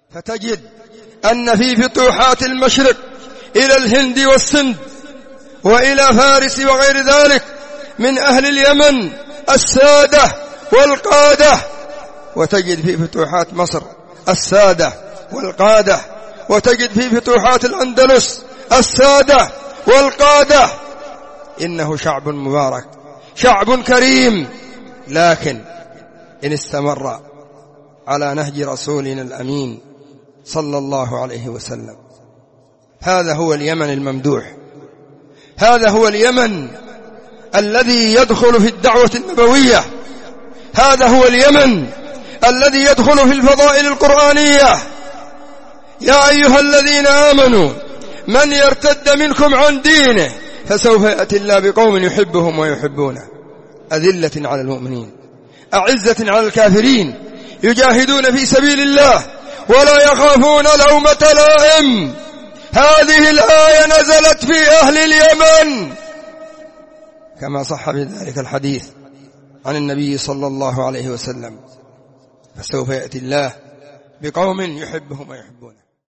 فتجد أن في فتوحات المشرق إلى الهند والسند وإلى فارس وغير ذلك من أهل اليمن السادة والقادة، وتجد في فتوحات مصر السادة والقادة، وتجد في فتوحات الأندلس السادة والقادة. إنه شعب مبارك، شعب كريم، لكن إن استمر على نهج رسولنا الأمين صلى الله عليه وسلم. هذا هو اليمن الممدوح، هذا هو اليمن الذي يدخل في الدعوة النبوية، هذا هو اليمن الذي يدخل في الفضائل القرآنية. يا أيها الذين آمنوا من يرتد منكم عن دينه فسوف يأتي الله بقوم يحبهم ويحبونه، أذلة على المؤمنين أعزة على الكافرين، يجاهدون في سبيل الله ولا يخافون لومة لائم. هذه الآية نزلت في أهل اليمن كما صح بذلك الحديث عن النبي صلى الله عليه وسلم، فسوف يأتي الله بقوم يحبهم ويحبونه.